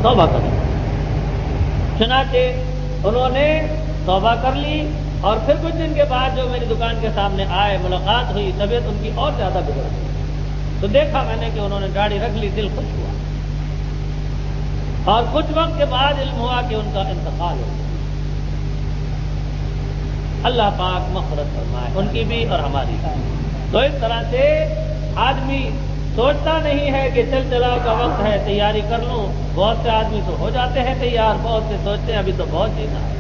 توبہ کر لی۔ چنانچہ انہوں نے توبہ کر لی اور پھر کچھ دن کے بعد جو میری دکان کے سامنے آئے، ملاقات ہوئی، طبیعت ان کی اور زیادہ بگڑ گئی، تو دیکھا میں نے کہ انہوں نے داڑھی رکھ لی، دل خوش ہوا، اور کچھ وقت کے بعد علم ہوا کہ ان کا انتقال ہو گیا۔ اللہ پاک مغفرت فرمائے ان کی بھی اور ہماری بھی۔ تو اس طرح سے آدمی سوچتا نہیں ہے کہ چل چلاؤ کا وقت ہے، تیاری کر لوں۔ بہت سے آدمی تو ہو جاتے ہیں تیار، بہت سے سوچتے ہیں ابھی تو بہت جینا ہے۔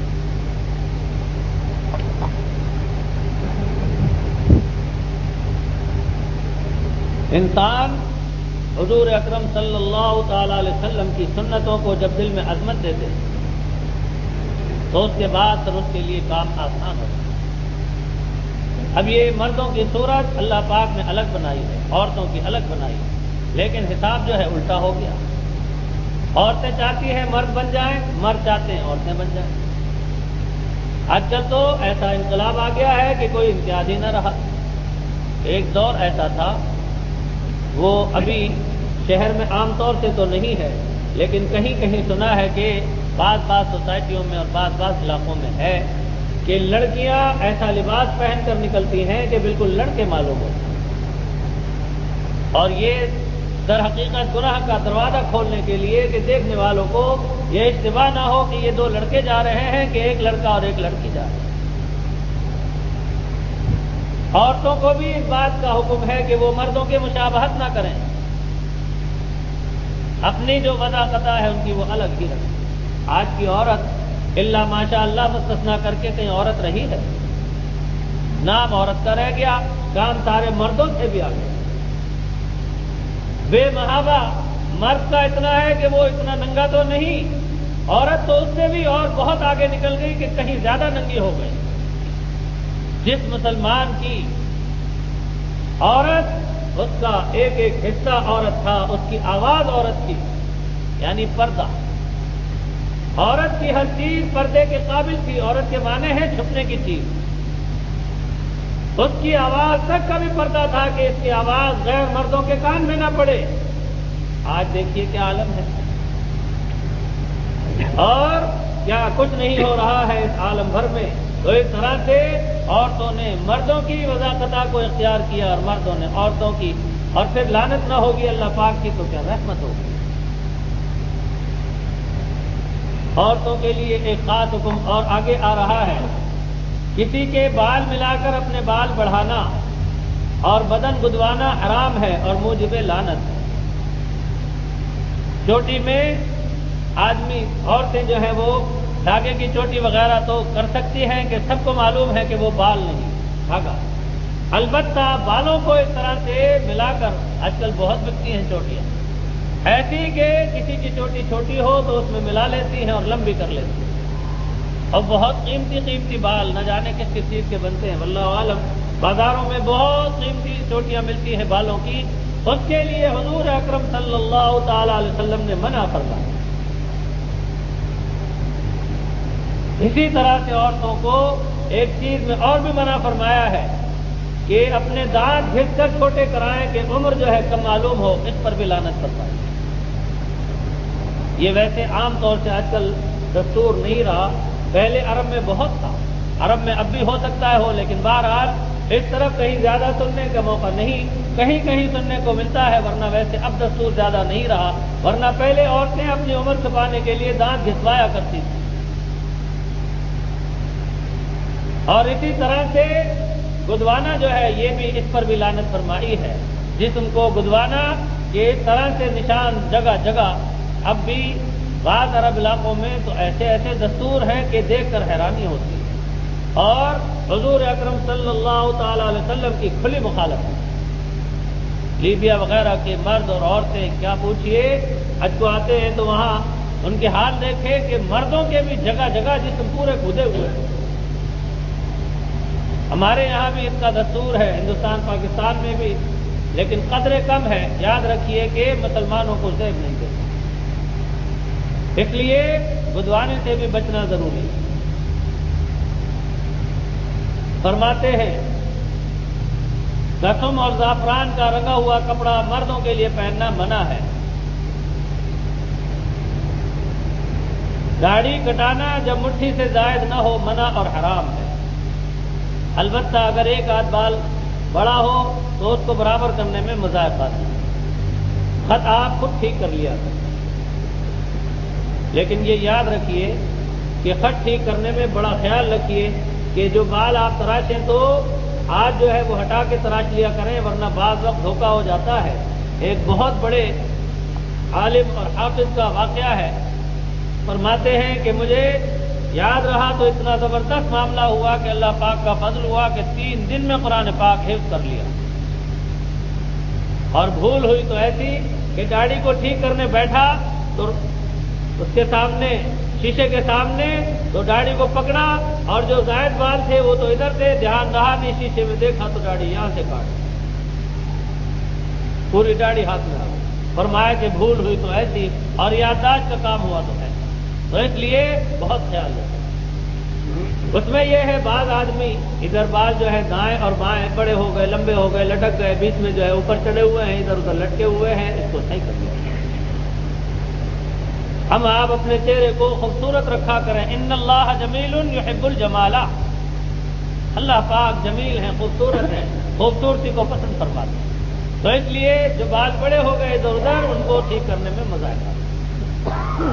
انسان حضور اکرم صلی اللہ تعالی علیہ وسلم کی سنتوں کو جب دل میں عظمت دیتے ہیں تو اس کے بعد پھر اس کے لیے کام آسان ہوتا ہے۔ اب یہ مردوں کی صورت اللہ پاک نے الگ بنائی ہے، عورتوں کی الگ بنائی ہے، لیکن حساب جو ہے الٹا ہو گیا۔ عورتیں چاہتی ہیں مرد بن جائیں، مرد چاہتے ہیں عورتیں بن جائیں۔ آج کل تو ایسا انقلاب آ گیا ہے کہ کوئی امتیاز ہی نہ رہا۔ ایک دور ایسا تھا، وہ ابھی شہر میں عام طور سے تو نہیں ہے، لیکن کہیں کہیں سنا ہے کہ بعض سوسائٹیوں میں اور بعض علاقوں میں ہے کہ لڑکیاں ایسا لباس پہن کر نکلتی ہیں کہ بالکل لڑکے معلوم ہوتے ہیں، اور یہ در حقیقت گناہ کا دروازہ کھولنے کے لیے کہ دیکھنے والوں کو یہ اشتباہ نہ ہو کہ یہ دو لڑکے جا رہے ہیں کہ ایک لڑکا اور ایک لڑکی جا رہے ہیں۔ عورتوں کو بھی اس بات کا حکم ہے کہ وہ مردوں کے مشابہت نہ کریں، اپنی جو وضاقتہ ہے ان کی وہ الگ ہی رکھیں۔ آج کی عورت الا ماشاء اللہ مستثنا کر کے کہیں عورت رہی ہے؟ نام عورت کا رہ گیا، کام سارے مردوں سے بھی آگے۔ بے محابہ مرد کا اتنا ہے کہ وہ اتنا ننگا تو نہیں، عورت تو اس سے بھی اور بہت آگے نکل گئی کہ کہیں زیادہ ننگی ہو گئی۔ جس مسلمان کی عورت اس کا ایک ایک حصہ عورت تھا، اس کی آواز عورت کی، یعنی پردہ، عورت کی ہر چیز پردے کے قابل تھی۔ عورت کے معنی ہے چھپنے کی چیز۔ اس کی آواز تک کا بھی پردہ تھا کہ اس کی آواز غیر مردوں کے کان میں نہ پڑے۔ آج دیکھیے کیا عالم ہے، اور کیا کچھ نہیں ہو رہا ہے اس عالم بھر میں۔ تو اس طرح سے عورتوں نے مردوں کی وضاقتہ کو اختیار کیا اور مردوں نے عورتوں کی، اور پھر لعنت نہ ہوگی اللہ پاک کی تو کیا رحمت ہوگی۔ عورتوں کے لیے ایک خاص حکم اور آگے آ رہا ہے، کسی کے بال ملا کر اپنے بال بڑھانا اور بدن گدوانا حرام ہے اور موجب لعنت ہے۔ چوٹی میں آدمی، عورتیں جو ہیں وہ دھاگے کی چوٹی وغیرہ تو کر سکتی ہیں کہ سب کو معلوم ہے کہ وہ بال نہیں دھاگا، البتہ بالوں کو اس طرح سے ملا کر آج کل بہت بکتی ہیں چوٹیاں ایسی کہ کسی کی چوٹی چھوٹی ہو تو اس میں ملا لیتی ہیں اور لمبی کر لیتی ہیں، اور بہت قیمتی بال نہ جانے کس چیز کے بنتے ہیں واللہ عالم۔ بازاروں میں بہت قیمتی چوٹیاں ملتی ہیں بالوں کی، اس کے لیے حضور اکرم صلی اللہ تعالی علیہ وسلم نے منع فرمایا۔ اسی طرح سے عورتوں کو ایک چیز میں اور بھی منع فرمایا ہے کہ اپنے دانت گھس کر چھوٹے کرائیں کہ عمر جو ہے کم معلوم ہو، اس پر بھی لعنت فرمائی۔ یہ ویسے عام طور سے آج کل دستور نہیں رہا، پہلے عرب میں بہت تھا، عرب میں اب بھی ہو سکتا ہے ہو، لیکن بہرحال اس طرف کہیں زیادہ سننے کا موقع نہیں، کہیں کہیں سننے کو ملتا ہے، ورنہ ویسے اب دستور زیادہ نہیں رہا، ورنہ پہلے عورتیں اپنی عمر چھپانے کے لیے دانت گھسوایا کرتی تھیں۔ اور اسی طرح سے گدوانا جو ہے یہ بھی اس پر بھی لعنت فرمائی ہے، جسم کو گدوانا، یہ اس طرح سے نشان جگہ جگہ اب بھی بعض عرب علاقوں میں تو ایسے دستور ہیں کہ دیکھ کر حیرانی ہوتی ہے، اور حضور اکرم صلی اللہ تعالی علیہ وسلم کی کھلی مخالفت۔ لیبیا وغیرہ کے مرد اور عورتیں کیا پوچھئے، حج کو آتے ہیں تو وہاں ان کے حال دیکھے کہ مردوں کے بھی جگہ جگہ جسم پورے کھدے ہوئے ہیں۔ ہمارے یہاں بھی اس کا دستور ہے، ہندوستان پاکستان میں بھی، لیکن قدرے کم ہے۔ یاد رکھیے کہ مسلمانوں کو زیب نہیں دیتے، اس لیے گدوانے سے بھی بچنا ضروری ہے۔ فرماتے ہیں قسم اور زعفران کا رنگا ہوا کپڑا مردوں کے لیے پہننا منع ہے، داڑھی کٹانا جب مٹھی سے زائد نہ ہو منع اور حرام ہے۔ البتہ اگر ایک آدھ بال بڑا ہو تو اس کو برابر کرنے میں مذائقہ نہیں، خط آپ خود ٹھیک کر لیا، لیکن یہ یاد رکھیے کہ خط ٹھیک کرنے میں بڑا خیال رکھیے کہ جو بال آپ تراشیں تو ہاتھ جو ہے وہ ہٹا کے تراش لیا کریں، ورنہ بعض وقت دھوکہ ہو جاتا ہے۔ ایک بہت بڑے عالم اور حافظ کا واقعہ ہے، فرماتے ہیں کہ مجھے یاد رہا تو اتنا زبردست معاملہ ہوا کہ اللہ پاک کا فضل ہوا کہ 3 دن میں قرآن پاک حفظ کر لیا، اور بھول ہوئی تو ایسی کہ داڑھی کو ٹھیک کرنے بیٹھا تو اس کے سامنے شیشے کے سامنے تو داڑھی کو پکڑا، اور جو زائد بال تھے وہ تو ادھر تھے، دھیان رہا نہیں، شیشے میں دیکھا تو داڑھی یہاں سے کاٹ، پوری داڑھی ہاتھ میں آ گئی۔ فرمایا کہ بھول ہوئی تو ایسی، اور یادداشت کا کام ہوا تو ہے، تو اس لیے بہت خیال رکھیں۔ اس میں یہ ہے بعض آدمی ادھر بال جو ہے دائیں اور بائیں بڑے ہو گئے، لمبے ہو گئے، لٹک گئے، بیچ میں جو ہے اوپر چڑھے ہوئے ہیں، ادھر ادھر لٹکے ہوئے ہیں، اس کو صحیح کر دیں۔ ہم آپ اپنے چہرے کو خوبصورت رکھا کریں، ان اللہ جمیل یحب الجمال، اللہ پاک جمیل ہیں، خوبصورت ہیں، خوبصورتی کو پسند فرماتے ہیں، تو اس لیے جو بال بڑے ہو گئے ادھر ادھر ان کو ٹھیک کرنے میں مزہ آئے گا۔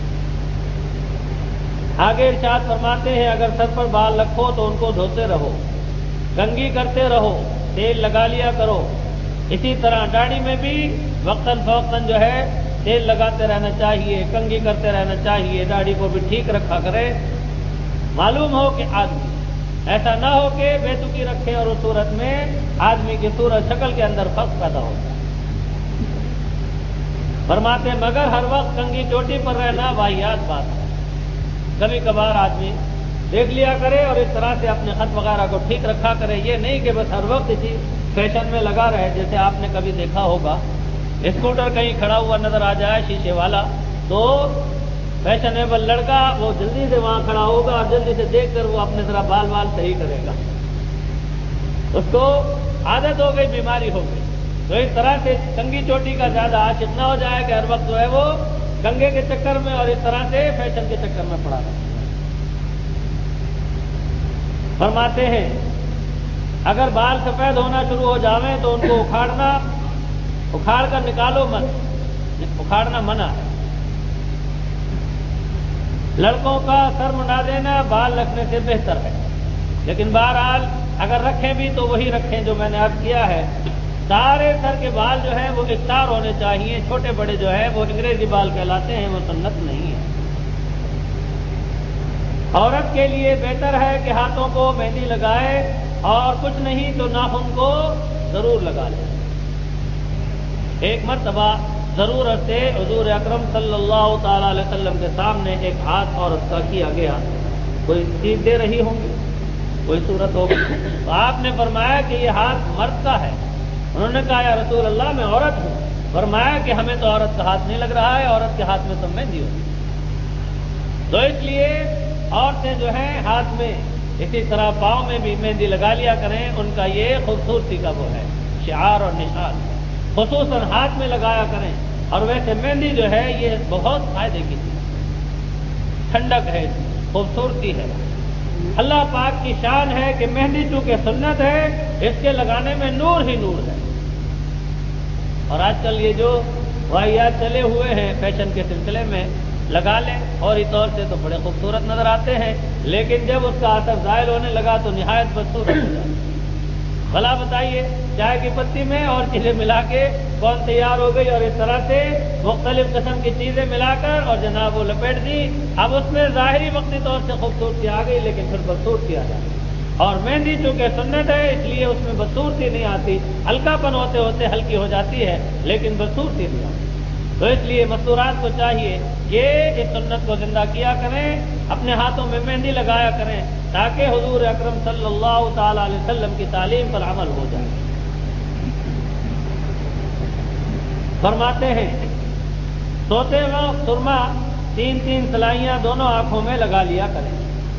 آگے ارشاد فرماتے ہیں اگر سر پر بال رکھو تو ان کو دھوتے رہو، کنگھی کرتے رہو، تیل لگا لیا کرو، اسی طرح داڑھی میں بھی وقتاً فوقتاً جو ہے تیل لگاتے رہنا چاہیے، کنگھی کرتے رہنا چاہیے، داڑھی کو بھی ٹھیک رکھا کرے۔ معلوم ہو کہ آدمی ایسا نہ ہو کہ بے تکی رکھے اور اس صورت میں آدمی کی صورت شکل کے اندر فرق پیدا ہو جائے۔ فرماتے ہیں مگر ہر وقت کنگھی چوٹی پر رہنا واہیات بات ہے، کبھی کبھار آدمی دیکھ لیا کرے اور اس طرح سے اپنے خط وغیرہ کو ٹھیک رکھا کرے، یہ نہیں کہ بس ہر وقت اسی فیشن میں لگا رہے۔ جیسے آپ نے کبھی دیکھا ہوگا اسکوٹر کہیں کھڑا ہوا نظر آ جائے شیشے والا تو فیشنیبل لڑکا وہ جلدی سے وہاں کھڑا ہوگا اور جلدی سے دیکھ کر وہ اپنے ذرا بال صحیح کرے گا، اس کو عادت ہو گئی، بیماری ہو گئی۔ تو اس طرح سے کنگھی چوٹی کا زیادہ عاشق نہ ہو جائے کہ ہر وقت جو ہے وہ کنگھے کے چکر میں اور اس طرح سے فیشن کے چکر میں پڑا رہا۔ فرماتے ہیں اگر بال سفید ہونا شروع ہو جاویں تو ان کو اکھاڑ کر نکالو مت، اکھاڑنا منع ہے۔ لڑکوں کا سر منڈا دینا بال رکھنے سے بہتر ہے، لیکن بہرحال اگر رکھیں بھی تو وہی رکھیں جو میں نے عرض کیا ہے، سارے سر کے بال جو ہے وہ اکٹار ہونے چاہیے، چھوٹے بڑے جو ہے وہ انگریزی بال کہلاتے ہیں، وہ سنت نہیں ہے۔ عورت کے لیے بہتر ہے کہ ہاتھوں کو مہندی لگائے اور کچھ نہیں تو ناخن کو ضرور لگا لے۔ ایک مرتبہ ضرورت سے حضور اکرم صلی اللہ تعالی علیہ وسلم کے سامنے ایک ہاتھ عورت کا کیا گیا، کوئی چیز دے رہی ہوں گی، کوئی صورت ہوگی، تو آپ نے فرمایا کہ یہ ہاتھ مرد کا ہے۔ انہوں نے کہا یا رسول اللہ میں عورت ہوں۔ فرمایا کہ ہمیں تو عورت کا ہاتھ نہیں لگ رہا ہے، عورت کے ہاتھ میں تو مہندی ہوتی ہے، تو اس لیے عورتیں جو ہیں ہاتھ میں اسی طرح پاؤں میں بھی مہندی لگا لیا کریں، ان کا یہ خوبصورتی کا وہ ہے شعار اور نشان، خصوصاً ہاتھ میں لگایا کریں۔ اور ویسے مہندی جو ہے یہ بہت فائدے کی چیز، ٹھنڈک ہے، خوبصورتی ہے، اللہ پاک کی شان ہے کہ مہندی چونکہ سنت ہے اس کے لگانے میں نور ہی نور ہے۔ اور آج کل یہ جو واحد چلے ہوئے ہیں فیشن کے سلسلے میں لگا لیں فوری طور سے تو بڑے خوبصورت نظر آتے ہیں، لیکن جب اس کا اثر زائل ہونے لگا تو نہایت بدصورت ہو جاتا ہے۔ بھلا بتائیے چائے کی پتی میں اور چیزیں ملا کے کون تیار ہو گئی، اور اس طرح سے مختلف قسم کی چیزیں ملا کر اور جناب وہ لپیٹ دی، اب اس میں ظاہری وقتی طور سے خوبصورتی آ گئی لیکن پھر بدصورتی آ جاتی۔ اور مہندی چونکہ سنت ہے اس لیے اس میں بدصورتی نہیں آتی، ہلکا پن ہوتے ہوتے ہلکی ہو جاتی ہے لیکن بدصورتی نہیں آتی۔ تو اس لیے مستورات کو چاہیے کہ اس سنت کو زندہ کیا کریں، اپنے ہاتھوں میں مہندی لگایا کریں تاکہ حضور اکرم صلی اللہ تعالی علیہ وسلم کی تعلیم پر عمل ہو جائے۔ فرماتے ہیں سوتے وقت سرما 3 سلائیاں دونوں آنکھوں میں لگا لیا کریں۔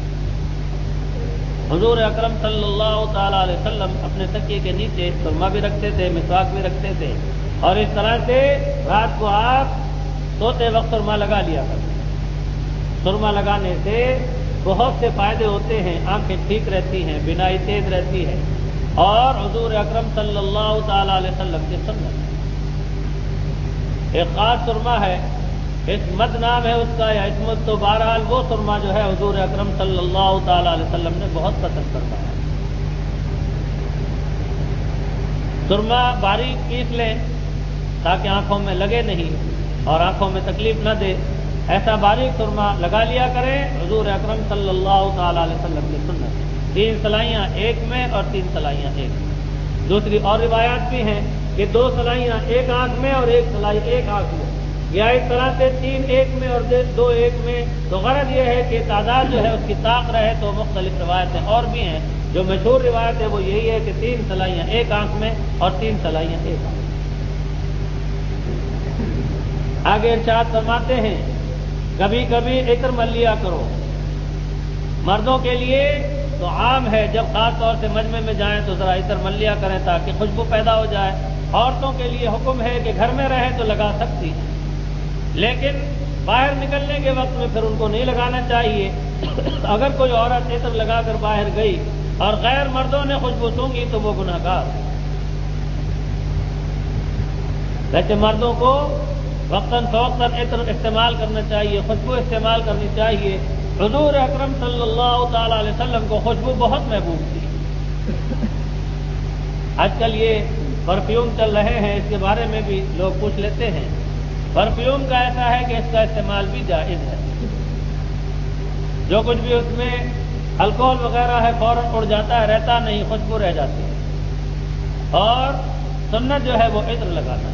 حضور اکرم صلی اللہ تعالی علیہ وسلم اپنے تکیے کے نیچے سرما بھی رکھتے تھے، مسواک بھی رکھتے تھے، اور اس طرح سے رات کو آپ سوتے وقت سرما لگا لیا کرتے۔ سرما لگانے سے بہت سے فائدے ہوتے ہیں، آنکھیں ٹھیک رہتی ہیں، بینائی تیز رہتی ہے، اور حضور اکرم صلی اللہ تعالی علیہ وسلم کی سنت ہے۔ ایک خاص سرما ہے، عصمت نام ہے اس کا، یا عصمت، تو بہرحال وہ سرما جو ہے حضور اکرم صلی اللہ تعالی علیہ وسلم نے بہت پسند فرمایا۔ سرما باریک پیس لیں تاکہ آنکھوں میں لگے نہیں اور آنکھوں میں تکلیف نہ دے، ایسا باریک سرما لگا لیا کریں، حضور اکرم صلی اللہ تعالی علیہ وسلم کی سنت۔ 3 سلائیاں ایک میں اور 3 سلائیاں ایک میں۔ دوسری اور روایات بھی ہیں کہ 2 سلائیاں ایک آنکھ میں اور 1 سلائی ایک آنکھ میں، یا اس طرح سے 3 ایک میں اور 2 ایک میں۔ تو غرض یہ ہے کہ تعداد جو ہے اس کی طاق رہے، تو مختلف روایتیں اور بھی ہیں۔ جو مشہور روایت ہے وہ یہی ہے کہ 3 سلائیاں ایک آنکھ میں اور 3 سلائیاں ایک آنکھ میں۔ آگے ارشاد فرماتے ہیں کبھی کبھی عطر مل لیا کرو۔ مردوں کے لیے تو عام ہے، جب خاص طور سے مجمع میں جائیں تو ذرا عطر مل لیا کریں تاکہ خوشبو پیدا ہو جائے۔ عورتوں کے لیے حکم ہے کہ گھر میں رہیں تو لگا سکتی ہیں، لیکن باہر نکلنے کے وقت میں پھر ان کو نہیں لگانا چاہیے۔ اگر کوئی عورت عطر لگا کر باہر گئی اور غیر مردوں نے خوشبو سونگھی تو وہ گناہ گار ہے۔ ویسے مردوں کو وقتاً فوقتاً عطر استعمال کرنا چاہیے، خوشبو استعمال کرنی چاہیے۔ حضور اکرم صلی اللہ تعالی علیہ وسلم کو خوشبو بہت محبوب تھی۔ آج کل یہ پرفیوم چل رہے ہیں، اس کے بارے میں بھی لوگ پوچھ لیتے ہیں۔ پرفیوم کا ایسا ہے کہ اس کا استعمال بھی جائز ہے، جو کچھ بھی اس میں الکوہول وغیرہ ہے فوراً اڑ جاتا ہے، رہتا نہیں، خوشبو رہ جاتی ہے، اور سنت جو ہے وہ عطر لگانا ہے۔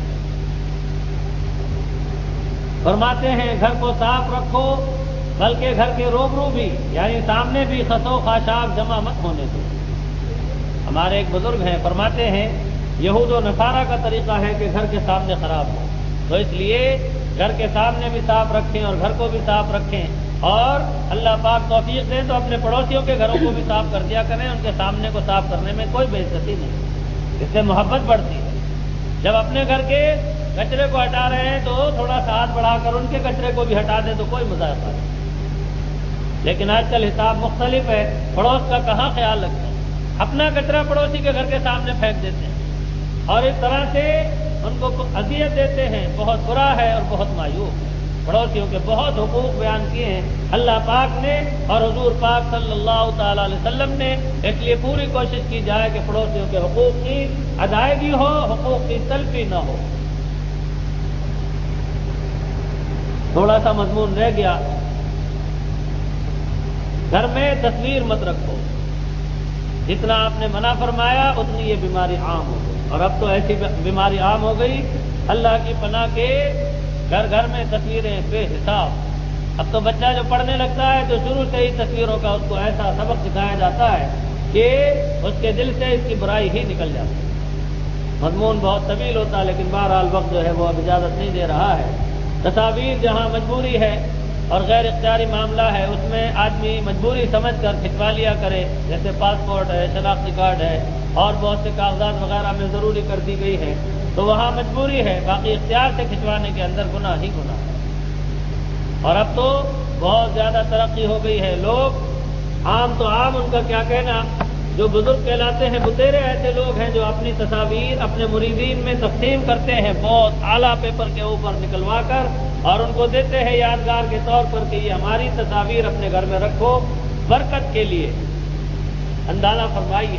فرماتے ہیں گھر کو صاف رکھو، بلکہ گھر کے روبرو بھی، یعنی سامنے بھی خسو خاشاک جمع مت ہونے دو۔ ہمارے ایک بزرگ ہیں، فرماتے ہیں یہود و نصارہ کا طریقہ ہے کہ گھر کے سامنے خراب ہو، تو اس لیے گھر کے سامنے بھی صاف رکھیں اور گھر کو بھی صاف رکھیں، اور اللہ پاک توفیق دیں تو اپنے پڑوسیوں کے گھروں کو بھی صاف کر دیا کریں۔ ان کے سامنے کو صاف کرنے میں کوئی بے عزتی نہیں، اس سے محبت بڑھتی ہے۔ جب اپنے گھر کے کچرے کو ہٹا رہے ہیں تو تھوڑا سا ہاتھ بڑھا کر ان کے کچرے کو بھی ہٹا دیں تو کوئی مذائقہ نہیں۔ لیکن آج کل حساب مختلف ہے، پڑوس کا کہاں خیال رکھتے ہیں، اپنا کچرا پڑوسی کے گھر کے سامنے پھینک دیتے ہیں اور اس طرح سے ان کو اذیت دیتے ہیں۔ بہت برا ہے اور بہت مایوب ہے۔ پڑوسیوں کے بہت حقوق بیان کیے ہیں اللہ پاک نے اور حضور پاک صلی اللہ تعالی علیہ وسلم نے، اس لیے پوری کوشش کی جائے کہ پڑوسیوں کے حقوق کی ادائیگی ہو، حقوق کی تلفی نہ ہو۔ تھوڑا سا مضمون رہ گیا، گھر میں تصویر مت رکھو۔ جتنا آپ نے منع فرمایا اتنی یہ بیماری عام ہو گئی، اور اب تو ایسی بیماری عام ہو گئی اللہ کی پناہ کے گھر گھر میں تصویریں بے حساب۔ اب تو بچہ جو پڑھنے لگتا ہے تو شروع سے ہی تصویروں کا اس کو ایسا سبق سکھایا جاتا ہے کہ اس کے دل سے اس کی برائی ہی نکل جاتی ہے۔ مضمون بہت طویل ہوتا ہے، لیکن بہرحال وقت جو ہے وہ اب اجازت نہیں دے رہا ہے۔ تصاویر جہاں مجبوری ہے اور غیر اختیاری معاملہ ہے، اس میں آدمی مجبوری سمجھ کر کھنچوا لیا کرے، جیسے پاسپورٹ ہے، شناختی کارڈ ہے اور بہت سے کاغذات وغیرہ میں ضروری کر دی گئی ہے، تو وہاں مجبوری ہے، باقی اختیار سے کھنچوانے کے اندر گناہ ہی گناہ ہے۔ اور اب تو بہت زیادہ ترقی ہو گئی ہے، لوگ عام تو عام، ان کا کیا کہنا، جو بزرگ کہلاتے ہیں بتیرے ایسے لوگ ہیں جو اپنی تصاویر اپنے مریدین میں تقسیم کرتے ہیں بہت اعلیٰ پیپر کے اوپر نکلوا کر، اور ان کو دیتے ہیں یادگار کے طور پر کہ یہ ہماری تصاویر اپنے گھر میں رکھو برکت کے لیے۔ اندازہ فرمائیے،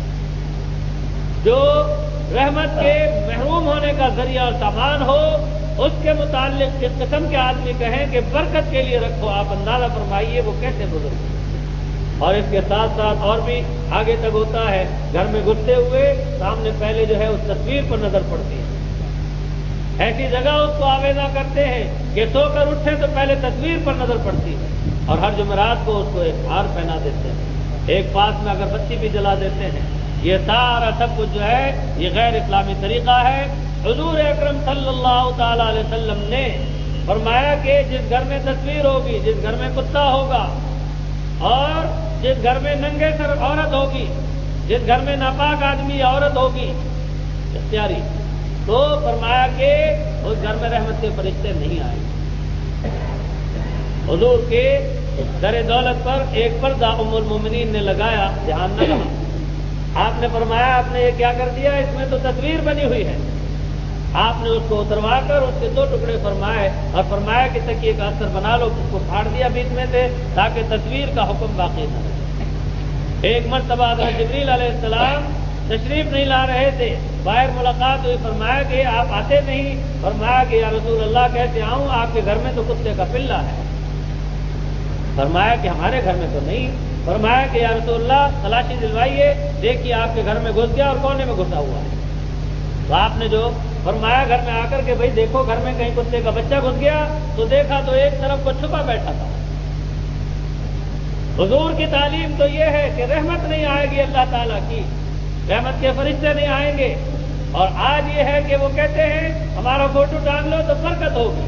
جو رحمت کے محروم ہونے کا ذریعہ اور سامان ہو، اس کے متعلق کس قسم کے آدمی کہیں کہ برکت کے لیے رکھو، آپ اندازہ فرمائیے وہ کیسے بزرگ ہیں۔ اور اس کے ساتھ ساتھ اور بھی آگے تک ہوتا ہے، گھر میں گھستے ہوئے سامنے پہلے جو ہے اس تصویر پر نظر پڑتی ہے، ایسی جگہ اس کو آویزہ کرتے ہیں کہ سو کر اٹھیں تو پہلے تصویر پر نظر پڑتی ہے، اور ہر جمعرات کو اس کو ایک ہار پہنا دیتے ہیں، ایک پاس میں اگر بتی بھی جلا دیتے ہیں۔ یہ سارا سب کچھ جو ہے یہ غیر اسلامی طریقہ ہے۔ حضور اکرم صلی اللہ تعالی علیہ وسلم نے فرمایا کہ جس گھر میں تصویر ہوگی، جس گھر میں کتا ہوگا، اور جس گھر میں ننگے سر عورت ہوگی، جس گھر میں ناپاک آدمی یا عورت ہوگی اختیاری، تو فرمایا کہ اس گھر میں رحمت کے فرشتے نہیں آئیں گے۔ حضور کے در دولت پر ایک پردہ ام المومنین نے لگایا، دھیان نہ رہا۔ آپ نے فرمایا آپ نے یہ کیا کر دیا، اس میں تو تصویر بنی ہوئی ہے۔ آپ نے اس کو اتروا کر اس کے 2 ٹکڑے فرمائے اور فرمایا کہ تکیے کا اثر بنا لو، اس کو پھاڑ دیا بیچ میں سے تاکہ تصویر کا حکم باقی نہ رہے۔ ایک مرتبہ حضرت جبریل علیہ السلام تشریف نہیں لا رہے تھے، باہر ملاقات ہوئی، فرمایا کہ آپ آتے نہیں، فرمایا کہ یا رسول اللہ کیسے آؤں، آپ کے گھر میں تو کتے کا پلہ ہے۔ فرمایا کہ ہمارے گھر میں تو نہیں، فرمایا کہ یا رسول اللہ تلاشی دلوائیے، دیکھیے آپ کے گھر میں گھس گیا اور کونے میں گھسا ہوا ہے۔ تو آپ نے جو فرمایا گھر میں آ کر کے بھائی دیکھو گھر میں کہیں کتے کا بچہ گھس گیا، تو دیکھا تو ایک طرف کو چھپا بیٹھا تھا۔ حضور کی تعلیم تو یہ ہے کہ رحمت نہیں آئے گی اللہ تعالیٰ کی، رحمت کے فرشتے نہیں آئیں گے، اور آج یہ ہے کہ وہ کہتے ہیں ہمارا فوٹو ٹانگ لو تو برکت ہوگی۔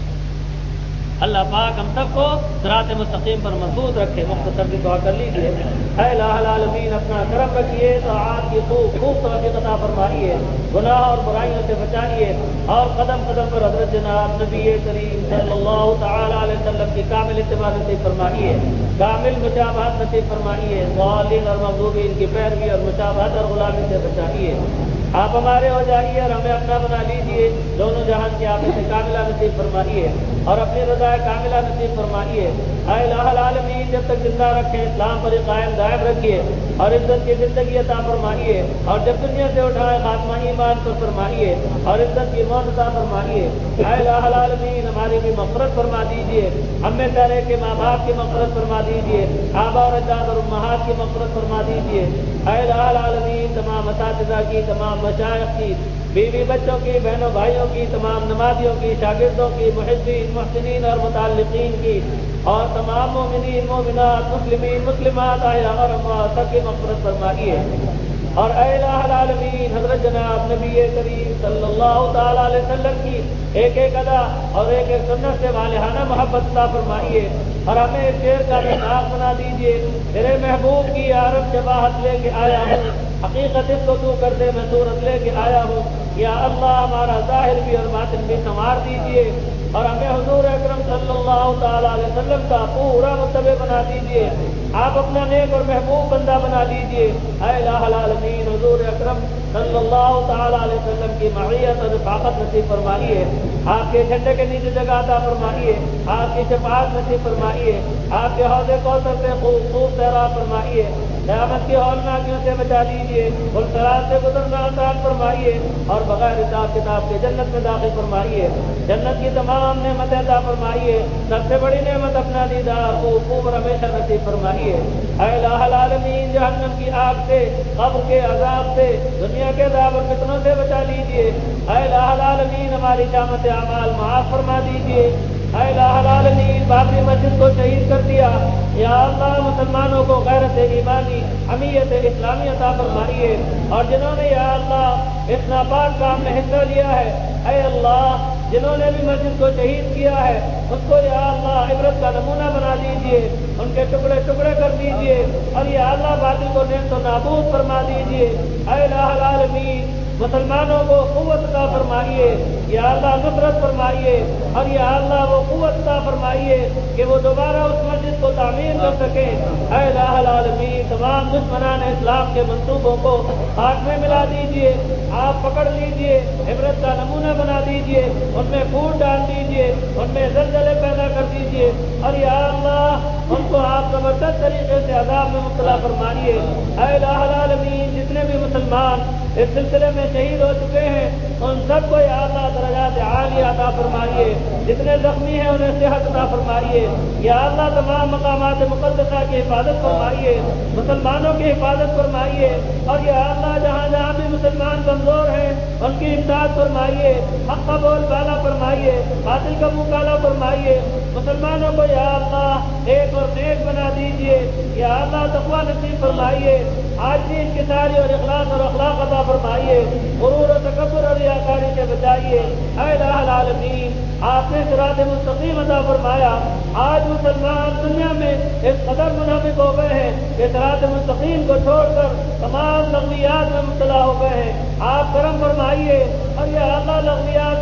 اللہ پاک ہم سب کو صراط مستقیم پر محفوظ رکھے۔ مختصر کی دعا کر لیجیے۔ اے الہ العالمین اپنا کرم رکھیے، طاعات کی خوب توفیق عطا فرمائیے، گناہ اور برائیوں سے بچائیے، اور قدم قدم پر حضرت جناب نبی کریم صلی اللہ تعالی علیہ وسلم کی کامل اتباع نصیب فرمائیے، کامل مشابہت نصیب فرمائیے، ضالین اور مغضوبین کی پیروی اور مشابہت اور غلامی سے بچائیے۔ آپ ہمارے ہو جائیے اور ہمیں اپنا بنا لیجیے، دونوں جہان کی آپ سے کاملہ نصیب فرمائیے اور اپنی رضا کاملہ نصیب فرمائیے۔ اے الہ العالمین جب تک زندہ رکھیں اسلام پر قائم دائم رکھیے اور عزت کی زندگی عطا فرمائیے، اور جب دنیا سے اٹھائے خاتمہ ایمان پر فرمائیے اور عزت کی موت عطا فرمائیے۔ اے الہ العالمین ہماری بھی مغفرت فرما دیجیے، ہم میں سارے کے ماں باپ کی مغفرت فرما دیجیے، آبا اور اجداد اور امہات کی مغفرت فرما دیجیے۔ اے الہ العالمین تمام اساتذہ کی، تمام مشائخ کی، بیوی بچوں کی، بہنوں بھائیوں کی، تمام نمازیوں کی، شاگردوں کی، محبین محسنین اور متعلقین کی، اور تمام مومنین مومنات مسلمین مسلمات احیاء اور اموات سب کی مغفرت فرمائیے۔ اور اے الہ العالمین حضرت جناب نبی کریم صلی اللہ تعالی علیہ وسلم کی ایک ایک ادا اور ایک ایک سنت سے والہانہ محبت عطا فرمائیے، اور ہمیں اس شعر کا مذاق بنا دیجیے۔ میرے محبوب کی عرب شباہت لے کے آیا ہوں، حقیقت اس کو تو کر دے میں صورت لے کے آیا ہوں۔ یا اللہ ہمارا ظاہر بھی اور باطن بھی سنوار دیجیے، اور ہمیں حضور اکرم صلی اللہ تعالی علیہ وسلم کا پورا متبع بنا دیجیے، آپ اپنا نیک اور محبوب بندہ بنا لیجیے۔ اے الہ العالمین حضور اکرم صلی اللہ تعالی علیہ وسلم کی معیت اور رفاقت نصیب فرمائیے، آپ کے جھنڈے کے نیچے جگہ عطا فرمائیے، آپ کی شفاعت نصیب فرمائیے، آپ کے حوض کوثر سے خوب سیراب فرمائیے، قیامت کی ہولناکیوں سے بچا لیجیے، الصراط سے گزرنا آسان فرمائیے، اور بغیر حساب کتاب کے جنت میں داخل فرمائیے، جنت کی تمام نعمتیں عطا فرمائیے، سب سے بڑی نعمت اپنا دیدار خوب اور ہمیشہ نصیب فرمائیے۔ اے الہ العالمین جہنم کی آگ سے، قبر کے عذاب سے، دنیا کے عذاب اور فتنوں سے بچا لیجیے۔ اے الہ العالمین ہماری شامت اعمال معاف فرما دیجیے۔ اے الہ العالمین بابری مسجد کو شہید کر دیا، یا اللہ مسلمانوں کو غیرت ایمانی حمیت اسلامی عطا فرمائیے، اور جنہوں نے یا اللہ اس ناپاک کام میں حصہ لیا ہے، اے اللہ جنہوں نے بھی مسجد کو شہید کیا ہے اس کو یا اللہ عبرت کا نمونہ بنا دیجیے، ان کے ٹکڑے ٹکڑے کر دیجیے، اور یا اللہ باطل کو نیست و نابود فرما دیجیے۔ اے الہ العالمین مسلمانوں کو قوت عطا فرمائیے، یا اللہ نصرت فرمائیے، اور یا اللہ وہ قوت عطا فرمائیے کہ وہ دوبارہ اس مسجد کو تعمیر کر سکیں۔ اے الہ العالمین تمام دشمنان اسلام کے منصوبوں کو ہاتھ میں ملا دیجیے، آپ پکڑ لیجیے، عبرت کا نمونہ بنا دیجیے، ان میں پھوٹ ڈال دیجیے، ان میں زلزلے پیدا کر دیجیے، اور یا اللہ ان کو آپ زبردست طریقے سے عذاب میں مبتلا فرمائیے۔ اے الہ العالمین جتنے بھی مسلمان اس سلسلے میں شہید ہو چکے ہیں ان سب کو یا اللہ درجات عالیہ عطا فرمائیے، جتنے زخمی ہیں انہیں صحت عطا فرمائیے، یا اللہ تمام مقامات مقدسہ کی حفاظت فرمائیے، مسلمانوں کی حفاظت فرمائیے، اور یا اللہ جہاں جہاں بھی مسلمان کمزور ہیں ان کی امداد فرمائیے، حق کا بول بالا فرمائیے، باطل کا منہ کالا فرمائیے، مسلمانوں کو یا اللہ ایک اور نیک بنا دیجیے، یا اللہ تقویٰ نصیب فرمائیے، عاجزی انکساری اور اخلاص اور اخلاق عطا فرمائیے، غرور و تکبر اور ریاکاری سے بچائیے۔ اے الہ العالمین آپ نے صراط مستقیم عطا فرمایا، آج مسلمان دنیا میں اس قدر منہمک ہو گئے ہیں کہ صراط مستقیم کو چھوڑ کر تمام لغویات میں مبتلا ہو گئے ہیں، آپ کرم فرمائیے، اور یا اللہ لغویات سے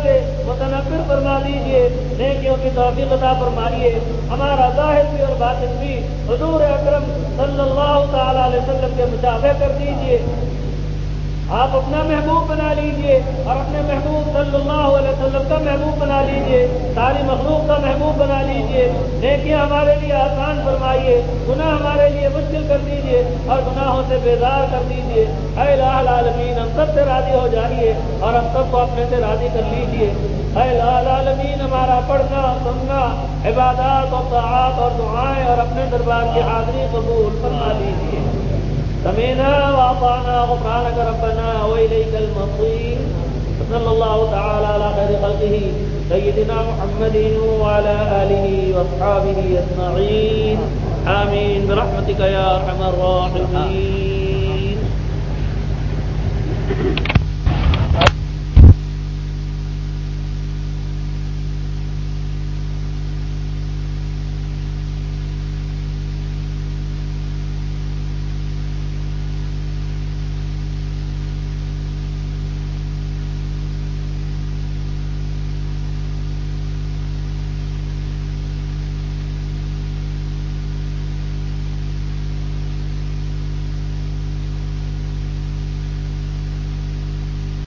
متنفر فرما دیجیے، نیکیوں کی توفیق عطا فرمائیے، ہمارا ظاہر بھی اور باطن بھی حضور اکرم صلی اللہ تعالی علیہ وسلم کے مشابہ کر دیجیے۔ آپ اپنا محبوب بنا لیجئے اور اپنے محبوب صلی اللہ علیہ وسلم کا محبوب بنا لیجئے، ساری مخلوق کا محبوب بنا لیجئے، نیکیاں ہمارے لیے آسان فرمائیے، گناہ ہمارے لیے مشکل کر دیجئے اور گناہوں سے بیزار کر دیجئے۔ اے الہ العالمین، ہم سب سے راضی ہو جائیے اور ہم سب کو اپنے سے راضی کر لیجئے۔ اے الہ العالمین، ہمارا پڑھنا سننا عبادات اور طاعات اور دعائیں اور اپنے دربار کی حاضری قبول فرما لیجئے۔ سمعنا واطعنا غفرانك ربنا واليك المصير، صلى الله تعالى على خير خلقه سيدنا محمد وعلى آله واصحابه اجمعين، آمين برحمتك يا ارحم الراحمين۔